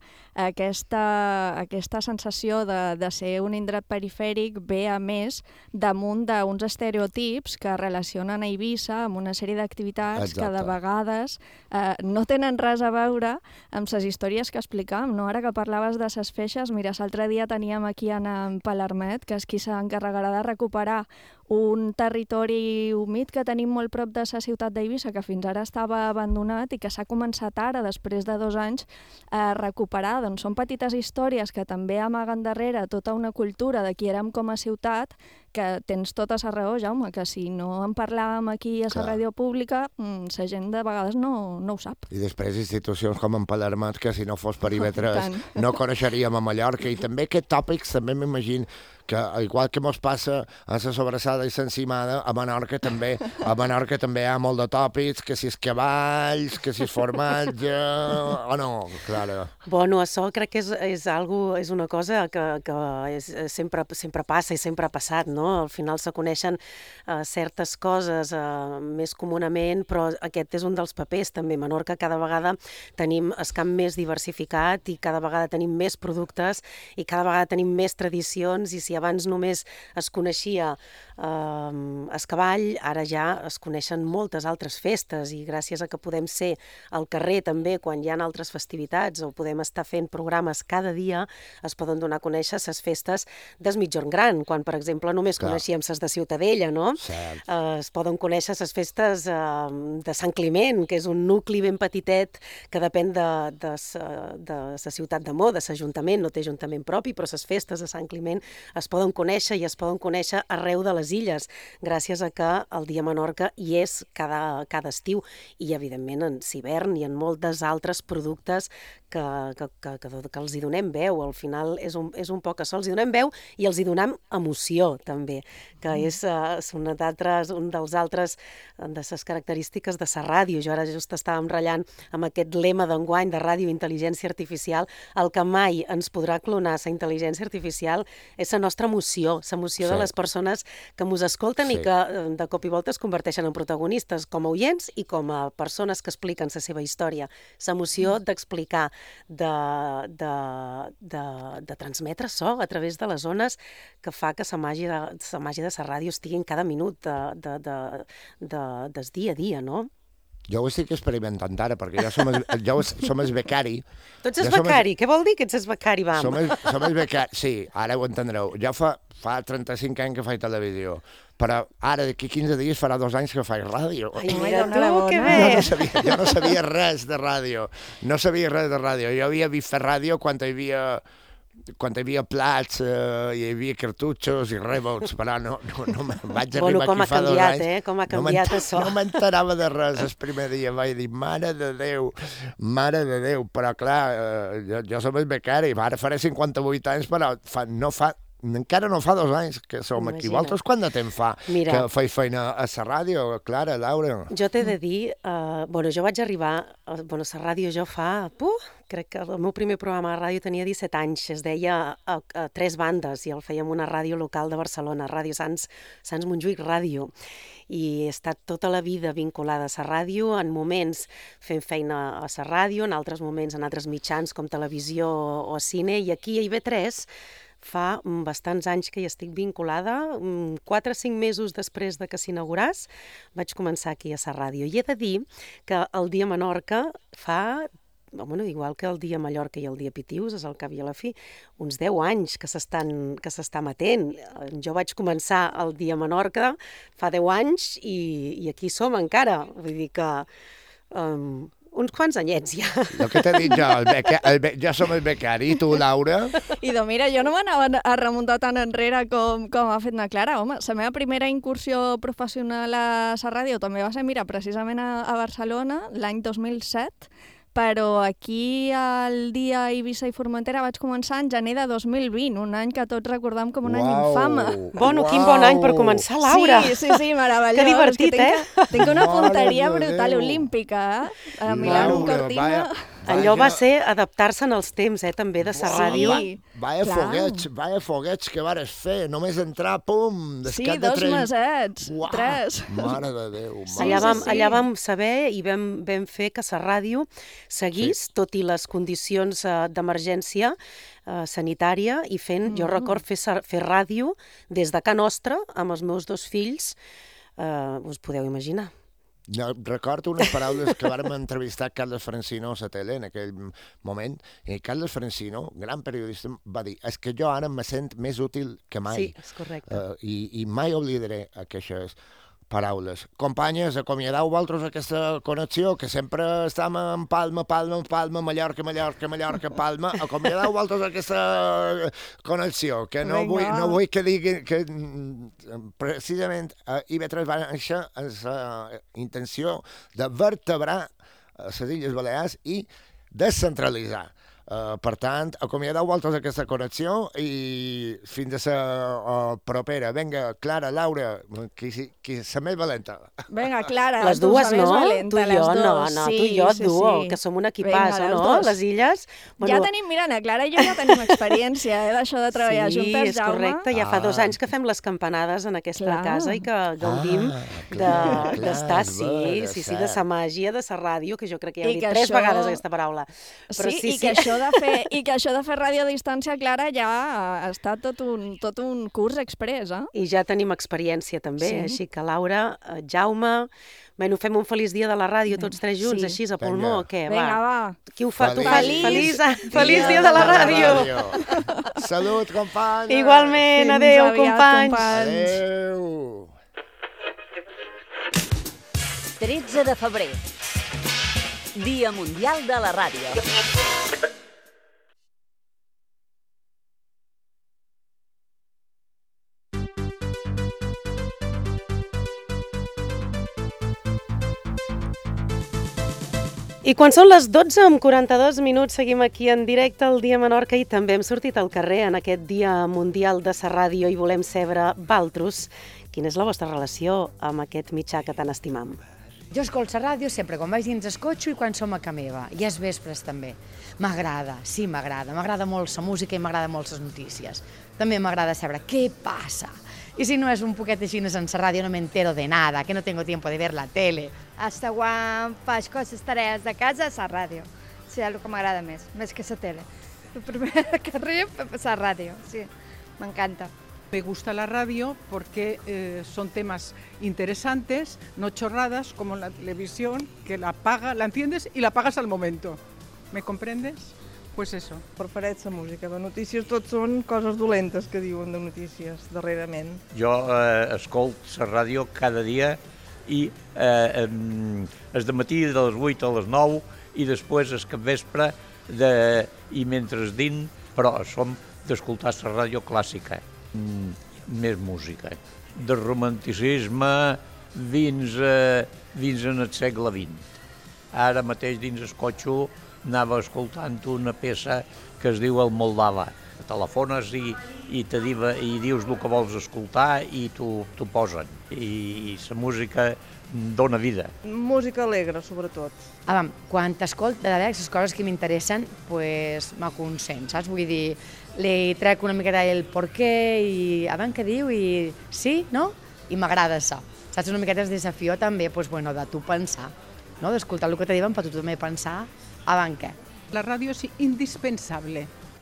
aquesta sensació de ser un indret perifèric ve a més damunt d'uns estereotips que relacionen a Eivissa amb una sèrie d'activitats que de vegades no tenen res a veure amb les històries que explicam, no? Ara que parlaves de ses feixes, mira, l'altre dia teníem aquí en Palermet, que és qui s'encarregarà de recuperar un territori humit que tenim molt prop de la ciutat d'Eivissa, que fins ara estava abandonat i que s'ha començat ara, després de 2 anys, a recuperar. Doncs són petites històries que també amaguen darrere tota una cultura de qui érem com a ciutat, que tens tota la raó, Jaume, que si no en parlàvem aquí a la ràdio pública, la gent de vegades no ho sap. I després institucions com en Palermet, que si no fos perímetres no coneixeríem a Mallorca, i també aquests tòpics també m'imagino que, igual que mos passa a la sobrassada i l'encimada, a Menorca també hi ha molt de tòpics, que si és cavalls, que si és formatge, o no, Clara? Bueno, això crec que és una cosa que sempre passa i sempre ha passat, no? Al final se coneixen certes coses més comunament, però aquest és un dels papers també. A Menorca cada vegada tenim el camp més diversificat i cada vegada tenim més productes i cada vegada tenim més tradicions, i si abans només es coneixia el cavall, ara ja es coneixen moltes altres festes, i gràcies a que podem ser al carrer també quan hi ha altres festivitats o podem estar fent programes cada dia, es poden donar a conèixer les festes del Migjorn Gran, quan per exemple només coneixíem les de Ciutadella, no? Es poden conèixer les festes de Sant Climent, que és un nucli ben petitet que depèn de la ciutat de Mó, de l'Ajuntament, no té ajuntament propi, però les festes de Sant Climent es es poden conèixer i es poden conèixer arreu de les illes, gràcies a que el Dia Menorca hi és cada estiu i, evidentment, en Cibern i en moltes altres productes que els hi donem veu. Al final és un poc això, els hi donem veu i els hi donem emoció, també, que és un dels altres de les característiques de la ràdio. Jo ara just estàvem ratllant amb aquest lema d'enguany de ràdio intel·ligència artificial. El que mai ens podrà clonar la intel·ligència artificial és la nostra emoció, l'emoció de les persones que mos escolten i que de cop i volta es converteixen en protagonistes com a oients i com a persones que expliquen la seva història. L'emoció d'explicar, de transmetre so a través de les ones que fa que la màgia de la ràdio estigui en cada minut del dia a dia, no? Jo ho estic experimentant ara, perquè jo som el becari. Tu ets el becari? Què vol dir que ets el becari, vam? Som el becari, sí, ara ho entendreu. Jo fa 35 anys que faig televisió, però ara d'aquí 15 dies farà 2 anys que faig ràdio. Ai, mira tu, que bé! Jo no sabia res de ràdio. Jo havia vist fer ràdio quan hi havia plats, hi havia cartutxos i rebots, però no vaig arribar aquí fa 2 anys. Com ha canviat això. No m'enterava de res el primer dia, vaig dir, mare de Déu, però clar, jo som el becari, ara faré 58 anys, però encara no fa 2 anys que som aquí. Vosaltres quant de temps fa que feis feina a la ràdio, Clara, Laura? Jo t'he de dir, jo vaig arribar, a la ràdio jo fa, crec que el meu primer programa de ràdio tenia 17 anys, es deia a 3 bandes i el fèiem una ràdio local de Barcelona, Ràdio Sants Montjuïc Ràdio. I he estat tota la vida vinculada a la ràdio, en moments fent feina a la ràdio, en altres moments en altres mitjans com televisió o cine, i aquí a IB3 fa bastants anys que hi estic vinculada, 4 o 5 mesos després de que s'inauguràs, vaig començar aquí a la ràdio. I he de dir que el Dia Menorca fa, igual que el Dia Mallorca i el Dia Pitius, és al cap i a la fi, uns 10 anys que s'està emetent. Jo vaig començar el Dia Menorca fa 10 anys i aquí som encara. Vull dir que uns quants anyets ja. El que t'he dit jo, ja som el becari, i tu, Laura? I doncs mira, jo no m'anava a remuntar tan enrere com ha fet na Clara. Home, la meva primera incursió professional a la ràdio també va ser, precisament a Barcelona, l'any 2007, però aquí al dia Eivissa i Formentera vaig començar en gener de 2020, un any que tots recordam com un any infame. Quin bon any per començar, Laura! Sí, meravellós. Que divertit, Tinc una punteria brutal olímpica, a Milano Cortina. Allò va ser adaptar-se als temps, també, de la ràdio. Vaya foguets que vares fer, només entrar, pum, descat de 2 mesets, 3. Mare de Déu. Allà vam saber i vam fer que la ràdio seguís, tot i les condicions d'emergència sanitària, i jo record fer ràdio des de casa nostra amb els meus 2 fills, us podeu imaginar. Recordo unes paraules que vàrem entrevistar Carles Francino a la tele en aquell moment, i Carles Francino, gran periodista, va dir, és que jo ara me sent més útil que mai. Sí, és correcte. I mai oblidaré aquestes paraules. Companyes, acomiadeu vosaltres aquesta connexió, que sempre estem en Palma, Mallorca, Palma. Acomiadeu vosaltres aquesta connexió, que no vull que diguin que precisament IB3 va néixer amb la intenció de vertebrar les Illes Balears i descentralitzar. Per tant, acomiadeu vosaltres aquesta connexió i fins a la propera. Vinga, Clara, Laura, qui la més valenta. Vinga, Clara, les dues, no? Valenta, tu i jo, tu i jo, duo, que som un equipàs, no? Les illes. Ja tenim, mira, na Clara i jo ja tenim experiència d'això de treballar juntes, Jaume. Sí, és correcte, ja fa 2 anys que fem les campanades en aquesta casa i que gaudim d'estar, de la màgia de la ràdio, que jo crec que ja he dit 3 vegades aquesta paraula. Sí, i que això de fer ràdio a distància, Clara, ja ha estat tot un curs express, I ja tenim experiència també, així que Laura, Jaume, fem un feliç dia de la ràdio tots 3 junts, així a pulmó, què? Vinga, va. Qui ho fa? Tu fas feliç dia de la ràdio. Salut, companys. Igualment, adeu, companys. Adeu. 13 de febrer, Dia Mundial de la Ràdio. I quan són les 12:42 seguim aquí en directe al Dia Menorca i també hem sortit al carrer en aquest Dia Mundial de la Ràdio i volem saber, valtros, quina és la vostra relació amb aquest mitjà que tan estimam? Jo escolto la ràdio sempre quan vaig dins el cotxe i quan som a ca meva, i els vespres també. M'agrada, sí m'agrada molt la música i m'agrada molt les notícies. També m'agrada saber què passa. Y si no es un poquet així sense ràdio no me entero de nada, que no tengo tiempo de ver la tele. Hasta quan faig coses, tarees de casa, la ràdio. Sí, és el que m'agrada més que la tele. El primer que arriba, la ràdio, sí, m'encanta. Me gusta la radio porque son temas interesantes, no chorradas como en la televisión, que la enciendes y la apagas al momento. ¿Me comprendes? Pues eso. Prefereix la música. De notícies tot són coses dolentes que diuen de notícies darrerament. Jo escolto la ràdio cada dia i es de matí de les 8 a les 9 i després es capvespre i mentre dins, però som d'escoltar la ràdio clàssica, més música, de romanticisme fins en el segle XX. Ara mateix dins el cotxe anava escoltant una peça que es diu El Moldava. Telefones i dius el que vols escoltar i t'ho posen. I la música dona vida. Música alegre, sobretot. Quan t'escolto, de vegades, les coses que m'interessen, pues me consent, saps? Vull dir, li trec una miqueta el per què i a veure què diu i sí, no? I m'agrada això. Saps? Una miqueta el desafió també, pues, bueno, de tu pensar, no? D'escoltar el que te diuen per tu també pensar abans què. La ràdio és indispensable.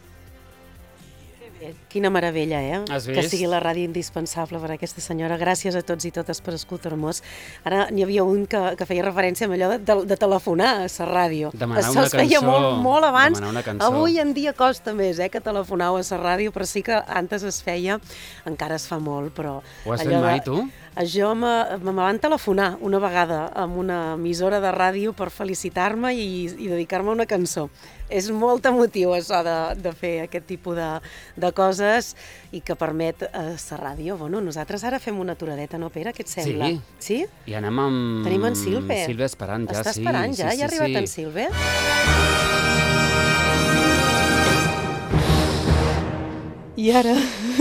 Quina meravella, Has vist? Que sigui la ràdio indispensable per a aquesta senyora. Gràcies a tots i totes per escoltar-nos. Ara n'hi havia un que feia referència a allò de telefonar a la ràdio. Demanar Això una es feia cançó, molt abans. demanar una cançó. Avui en dia costa més que telefonau a la ràdio, però sí que antes es feia, encara es fa molt, però... Ho has fet mai, tu? Jo me van telefonar una vegada amb una emissora de ràdio per felicitar-me i dedicar-me a una cançó. És molt emotiu això de fer aquest tipus de coses i que permet la ràdio. Bueno, nosaltres ara fem una aturadeta, no, Pere? Què et sembla? Sí? I anem amb... Tenim en Silve. Silve esperant ja, Està sí. esperant ja? Sí, Ja ha arribat sí. en Silve? I ara...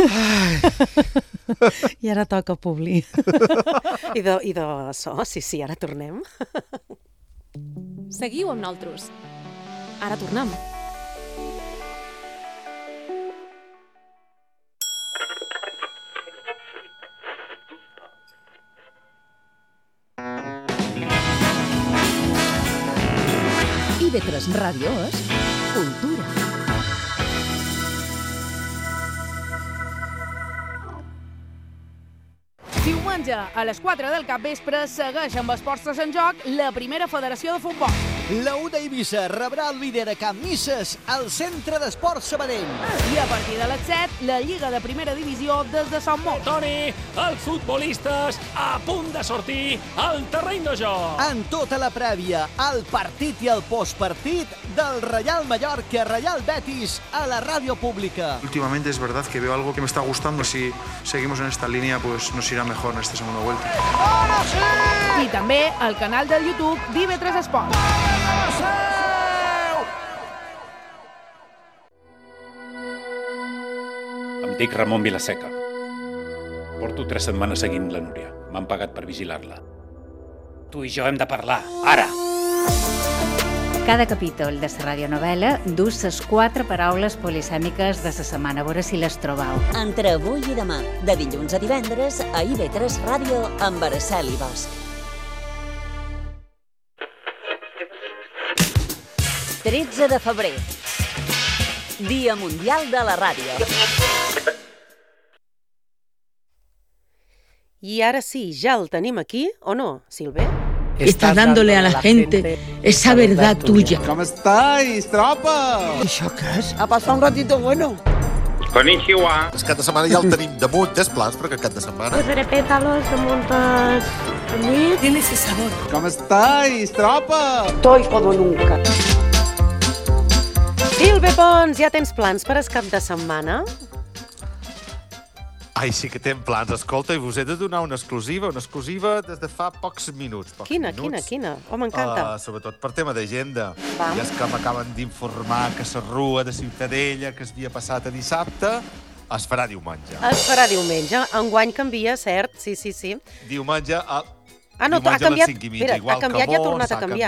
I ara toca Publi. I de so, sí, ara tornem. Seguiu amb nosaltres. Ara tornem. IB3 Ràdio és cultura. Diumenge, a les 4 del capvespre, segueix amb Esports en Joc la primera federació de futbol. La U d'Eivissa rebrà el líder a Camp Misses al Centre d'Esports Sabadell. I a partir de les 7, la Lliga de Primera Divisió des de Sant Mot. Toni, els futbolistes a punt de sortir al terreny de joc. En tota la prèvia, el partit i el postpartit del Real Mallorca, Real Betis, a la ràdio pública. Últimamente es verdad que veo algo que me está gustando. Si seguimos en esta línea, pues nos irá mejor en esta segunda vuelta. I també al canal del YouTube d'IB3 Esport. Em dic Ramon Vilaseca. Porto 3 setmanes seguint la Núria. M'han pagat per vigilar-la. Tu i jo hem de parlar, ara! Cada capítol de la radionovel·la du les 4 paraules polisèmiques de la setmana. A veure si les trobau. Entre avui i demà, de dilluns a divendres, a IB3 Ràdio, amb Araceli Bosch. 13 de febrer. Dia Mundial de la Ràdio. I ara sí, ja el tenim aquí, o no, Silve? Está dándole a la gente esa verdad tuya. ¿Cómo estáis, tropa? ¿Això què és? Ha passat un ratito bueno. Konnichiwa. Aquest cap de setmana ja el tenim damunt dels plans, però aquest cap de setmana... Posaré pétalos damunt el llit. Tiene ese sabor. ¿Cómo estáis, tropa? Estoy como nunca. Silve Pons, ja tens plans per el cap de setmana? Ai, sí que tenen plans. Escolta, i us he de donar una exclusiva des de fa pocs minuts. Quina? Oh, m'encanta. Sobretot per tema d'agenda. I és que m'acaben d'informar que la rua de Ciutadella, que es havia passat a dissabte, es farà diumenge. Es farà diumenge. Enguany canvia, cert? Sí. Diumenge a... No, ha canviat. Espera, ha canviat i ha tornat a canviar.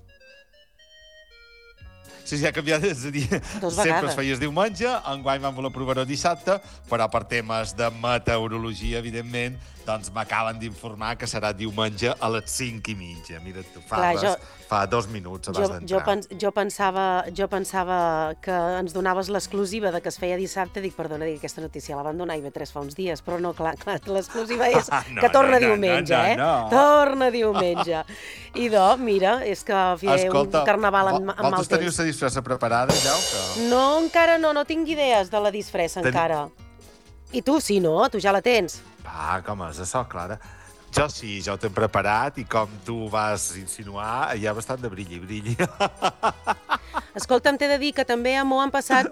Sí, ha canviat, és a dir, sempre es feia diumenge, enguany vam voler provar-ho dissabte, però per temes de meteorologia, evidentment, doncs m'acaben d'informar que serà diumenge a les 5:30. Mira, tu fa 2 minuts abans d'entrar. Jo pensava que ens donaves l'exclusiva de que es feia dissabte. Dic, perdona, aquesta notícia la van donar a IB3 fa uns dies, però no, clar, l'exclusiva és que torna diumenge, Torna diumenge. I mira, és que un carnaval amb mal temps. Vosaltres teniu la disfressa preparada, ja, o què? No, encara no tinc idees de la disfressa, encara. I tu, sí, no? Tu ja la tens. Com és això, Clara? Jo sí, ja ho tinc preparat i com tu vas insinuar, hi ha bastant de brilli. Escolta'm, t'he de dir que també a Mo han passat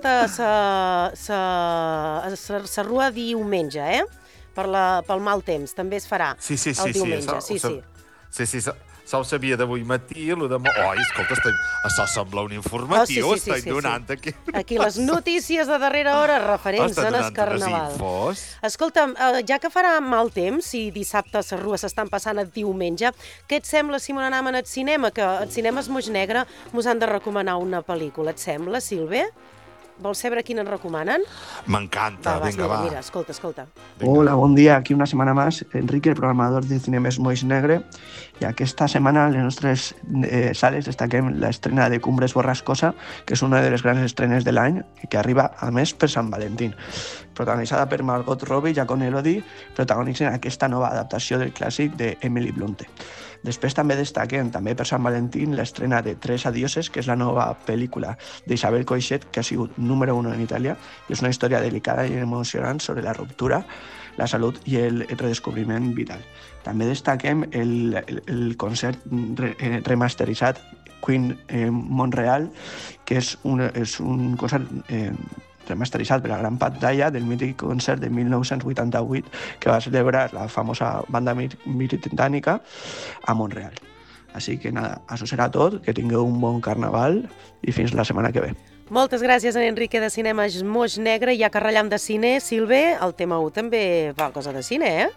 sa rua diumenge, pel mal temps. També es farà el diumenge. Sí. Això ho sabia d'avui matí, escolta, això sembla un informatiu, estic donant aquí. Aquí les notícies de darrera hora referents a el carnaval. Escolta'm, ja que farà mal temps, si dissabte les rues s'estan passant a diumenge, què et sembla si m'on anem al cinema? Que al cinema Moix Negre mos han de recomanar una pel·lícula. Et sembla, Silve? Vols saber quina ens recomanen? M'encanta, vinga, va. Mira, escolta. Hola, bon dia. Aquí una setmana més, Enrique, el programador de Cinemes Moix Negre. I aquesta setmana en les nostres sales destaquem l'estrena de Cumbres Borrascosa, que és una de les grans estrenes de l'any, que arriba a més per Sant Valentín. Protagonitzada per Margot Robbie i Jacob Elordi, protagonitzen aquesta nova adaptació del clàssic d'Emily Blunt. Després també destaquem, també per Sant Valentín, l'estrena de Tres adioses, que és la nova pel·lícula d'Isabel Coixet, que ha sigut número 1 en Itàlia, i és una història delicada i emocionant sobre la ruptura, la salut i el redescobriment vital. També destaquem el concert remasteritzat Queen Montreal, que és un concert remasteritzat per la gran pantalla del mític concert de 1988 que va celebrar la famosa banda britànica a Montreal. Així que nada, això serà tot, que tingueu un bon carnaval i fins la setmana que ve. Moltes gràcies a Enrique de Cinemes Moix Negre. Ja que ratllam de cine, Silve, el tema 1 també fa cosa de cine,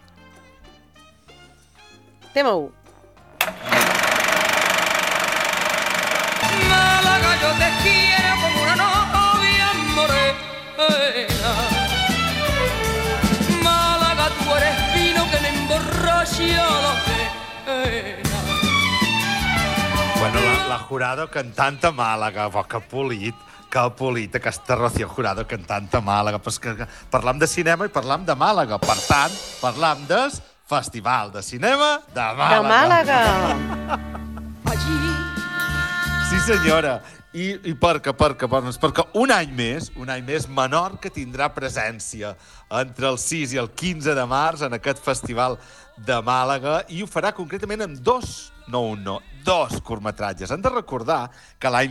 Tema 1. Málaga, yo te quiero como una novia morena. Málaga, tú eres vino que me emborracha la pena. Bueno, la Jurado cantant a Màlaga, que polit, aquesta Rocío Jurado cantant a Màlaga. Però és que parlam de cinema i parlam de Màlaga. Per tant, parlam del Festival de Cinema de Màlaga. De Màlaga! Sí, senyora. I perquè un any més Menorca tindrà presència entre el 6 i el 15 de març en aquest Festival de Màlaga i ho farà concretament amb dos curtmetratges. Hem de recordar que l'any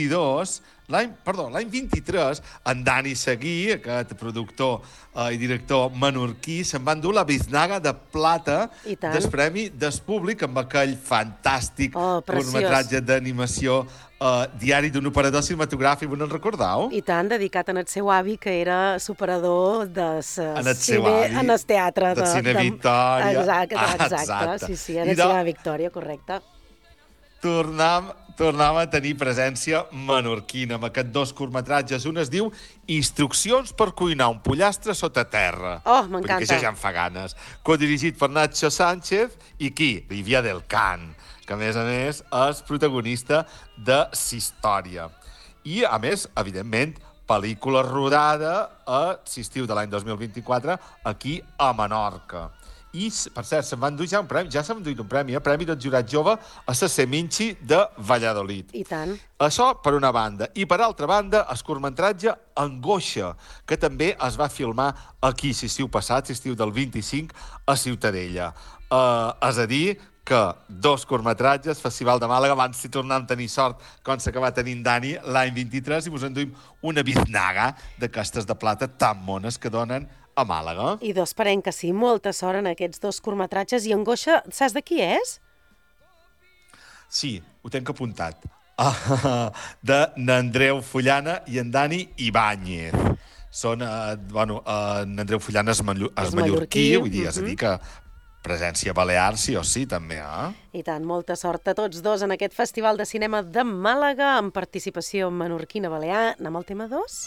23, en Dani Seguí, aquest productor i director menorquí, se'n va endur la Biznaga de plata del Premi del Públic amb aquell fantàstic curtmetratge d'animació Diari d'un operador cinematogràfic, no en recordeu? I tant, dedicat al seu avi, que era superador de en el teatre de Cine Victòria. Exacte. Sí, en el Cine Victòria, correcte. Tornàvem a tenir presència menorquina amb aquests dos curtmetratges. Un es diu Instruccions per cuinar un pollastre sota terra. Oh, m'encanta. Perquè ja en fa ganes. Codirigit per Nacho Sánchez i qui? Livia del Can, que a més és protagonista de Sistòria. I, a més, evidentment, pel·lícula rodada a l'estiu de l'any 2024 aquí a Menorca. I, per cert, se'n va endur ja un premi, Premi del Jurat Jove a la Seminci de Valladolid. I tant. Això per una banda. I per altra banda, el curtmetratge Angoixa, que també es va filmar aquí l'estiu passat, l'estiu del 25, a Ciutadella. És a dir, que dos curtmetratges, Festival de Màlaga, van tornar a tenir sort com s'acaba tenint Dani l'any 23 i us enduim una biznaga d'aquestes de plata tan mones que donen a Màlaga. I esperem que sí, molta sort en aquests 2 curtmetratges. I Angoixa, saps de qui és? Sí, ho tenc apuntat. De n'Andreu Fullana i en Dani Ibáñez. Són, en Andreu Fullana és mallorquí, vull dir, és a dir que presència balear sí o sí, també, I tant, molta sort a tots 2 en aquest Festival de Cinema de Màlaga, amb participació menorquina-balear. Anem al tema 2?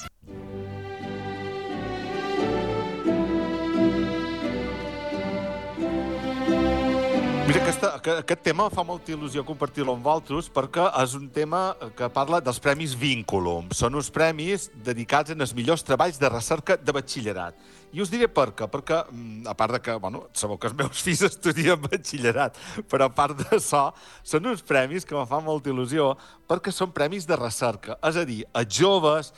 Mira, aquest tema fa molta il·lusió compartir-lo amb vosaltres perquè és un tema que parla dels Premis Vínculum. Són uns premis dedicats als millors treballs de recerca de batxillerat. I us diré per què, perquè, a part de que, sabeu que els meus fills estudien batxillerat, però a part d'això, són uns premis que me fan molta il·lusió perquè són premis de recerca. És a dir, els joves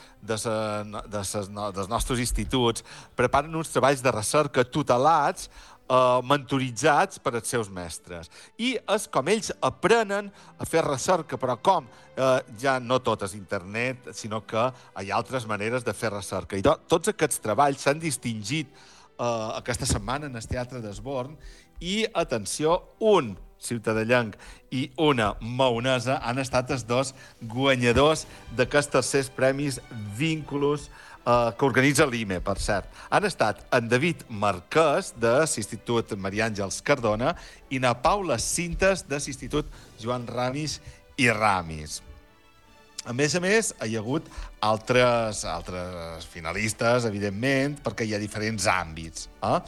dels nostres instituts preparen uns treballs de recerca tutelats, mentoritzats per als seus mestres. I és com ells aprenen a fer recerca, però com? Ja no tot és internet, sinó que hi ha altres maneres de fer recerca. I tots aquests treballs s'han distingit aquesta setmana en el Teatre d'Esborn i, atenció, un ciutadellenc i una maonesa han estat els 2 guanyadors d'aquests tercers premis Vínculos que organitza l'IME, per cert. Han estat en David Marquès, de l'Institut Maria Àngels Cardona, i na Paula Cintes, de l'Institut Joan Ramis i Ramis. A més, hi ha hagut altres finalistes, evidentment, perquè hi ha diferents àmbits.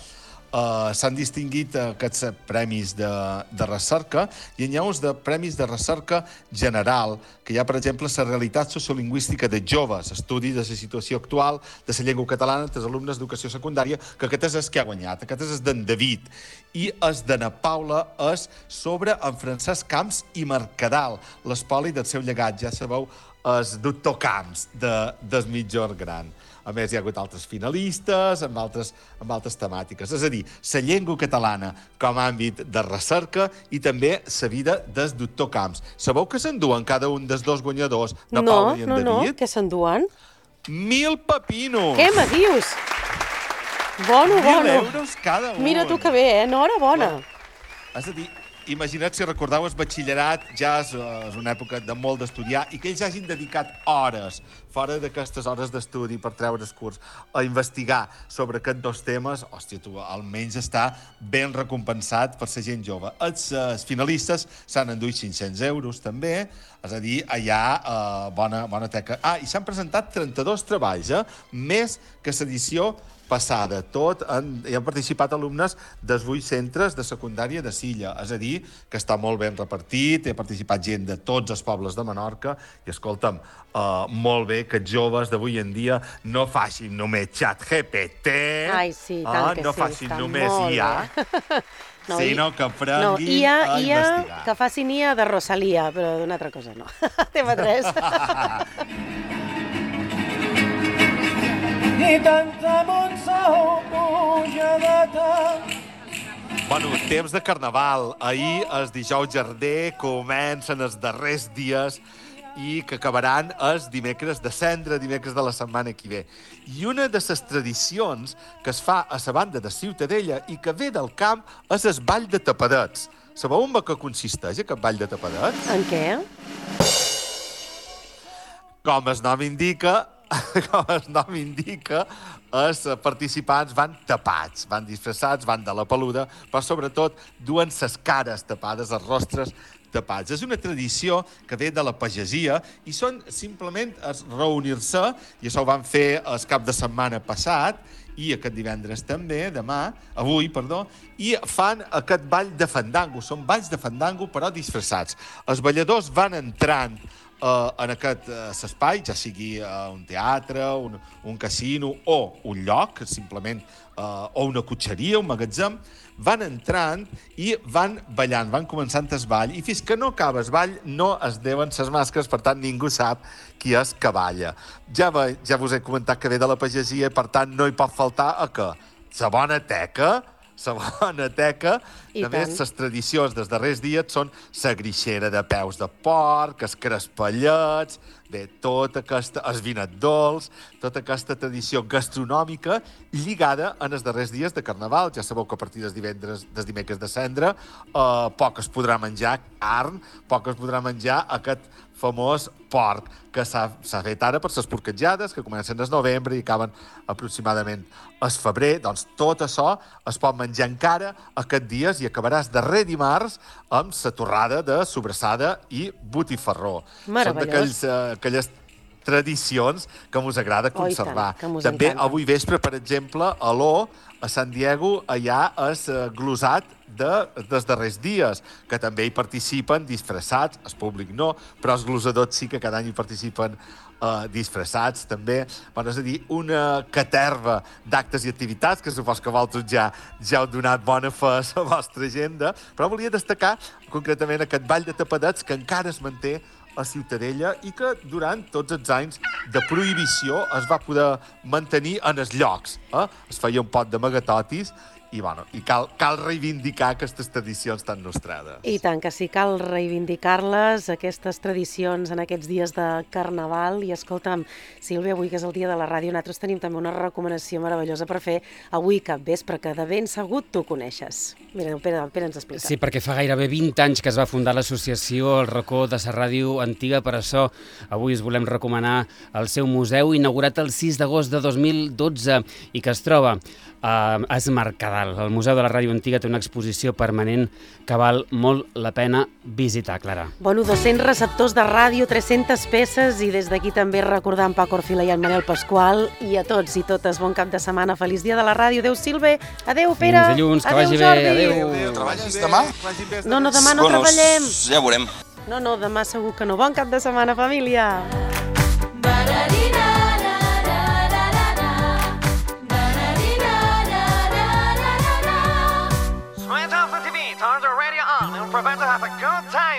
S'han distingut aquests premis de recerca i hi ha uns de premis de recerca general, que hi ha, per exemple, la realitat sociolingüística de joves, estudi de la situació actual de la llengua catalana entre els alumnes d'educació secundària, que aquest és el que ha guanyat, aquest és el d'en David. I el de na Paula és sobre en Francesc Camps i Mercadal, l'espoli del seu llegat, ja sabeu, el doctor Camps del Mitjor Gran. A més, hi ha hagut altres finalistes amb altres temàtiques. És a dir, la llengua catalana com a àmbit de recerca i també la vida del doctor Camps. Sabeu que s'enduen cada un dels 2 guanyadors, de Paula i en David? No, què s'enduen? 1.000 pepinos! Què me dius? Bono. 1.000 euros cada un. Mira tu que bé, enhorabona. És a dir, imagina't si recordeu el batxillerat, ja és una època de molt d'estudiar i que ells hagin dedicat hores, fora d'aquestes hores d'estudi per treure el curs, a investigar sobre aquests 2 temes. Hòstia, tu almenys està ben recompensat per la gent jove. Els finalistes s'han enduit 500 euros també, és a dir, hi ha bona teca. I s'han presentat 32 treballs, més que l'edició passada. Hi han participat alumnes dels 8 centres de secundària de Silla, és a dir, que està molt ben repartit, ha participat gent de tots els pobles de Menorca, i escolta'm, molt bé que els joves d'avui en dia no facin només ChatGPT, no facin només IA, sinó que aprenguin a investigar. Que facin IA de Rosalia, però d'una altra cosa no. TV3. I tanta Montsó pujadeta. Temps de carnaval. Ahir, el dijous Jardí, comencen els darrers dies i que acabaran el dimecres de Cendra, dimecres de la setmana que ve. I una de les tradicions que es fa a la banda de Ciutadella i que ve del camp és el ball de tapadets. Sabeu en què consisteix aquest ball de tapadets? En què? Com el nom indica, els participants van tapats, van disfressats, van de la peluda, però sobretot duen les cares tapades, els rostres tapats. És una tradició que ve de la pagesia i són simplement reunir-se, i això ho van fer el cap de setmana passat, i aquest divendres també, avui, i fan aquest ball de fandango. Són balls de fandango, però disfressats. Els balladors van entrant en aquest espai, ja sigui un teatre, un casino o un lloc, simplement, o una cotxeria, un magatzem, van entrant i van ballant, van començant el ball, i fins que no acaba el ball no es deuen les màscares, per tant ningú sap qui és que balla. Ja vos he comentat que ve de la pagesia, per tant no hi pot faltar a què? La bona teca, la bona teca. I A més, tant. les tradicions dels darrers dies són la grixera de peus de porc, els crespellets, bé, tota aquesta, els vinet dolç, tota aquesta tradició gastronòmica lligada en els darrers dies de Carnaval. Ja sabeu que a partir des dimecres de Cendra poc es podrà menjar carn, poc es podrà menjar aquest famós porc que s'ha fet ara per les porquetjades, que comencen al novembre i acaben aproximadament al febrer. Doncs tot això es pot menjar encara aquests dies i acabaràs darrer dimarts amb la torrada de sobrassada i botifarró. Meravellós. Són aquelles tradicions que mos agrada conservar. que mos També encanta. avui vespre, per exemple, a l'O, a San Diego, allà és glosat dels darrers dies, que també hi participen disfressats, el públic no, però els glosadors sí que cada any hi participen disfressats també. Bueno, és a dir, una caterva d'actes i activitats que supos que vosaltres ja heu donat bona fe a la vostra agenda, però volia destacar concretament aquest ball de tapadets que encara es manté a Ciutadella i que durant tots els anys de prohibició es va poder mantenir en els llocs. Es feia un pot de magatotis i cal reivindicar aquestes tradicions tan nostrades. I tant que sí, cal reivindicar-les, aquestes tradicions en aquests dies de Carnaval. I escolta'm, Sílvia, avui que és el dia de la ràdio, nosaltres tenim també una recomanació meravellosa per fer avui cap vespre, que de ben segur tu coneixes. Mira, Pere ens explica. Sí, perquè fa gairebé 20 anys que es va fundar l'associació El Racó de la Ràdio Antiga, per això avui us volem recomanar el seu museu, inaugurat el 6 d'agost de 2012 i que es troba a Es Mercadal. El Museu de la Ràdio Antiga té una exposició permanent que val molt la pena visitar, Clara. Bueno, 200 receptors de ràdio, 300 peces i des d'aquí també recordar en Paco Orfila i en Manel Pasqual i a tots i totes bon cap de setmana. Feliç dia de la ràdio. Adéu, Silve. Adéu, Pere. Fins dilluns, que adéu, vagi bé. Jordi. Adéu. Treballes demà? No, demà no treballem. Ja veurem. No, demà segur que no. Bon cap de setmana, família. Switch off the TV, turn the radio on, and prepare to have a good time.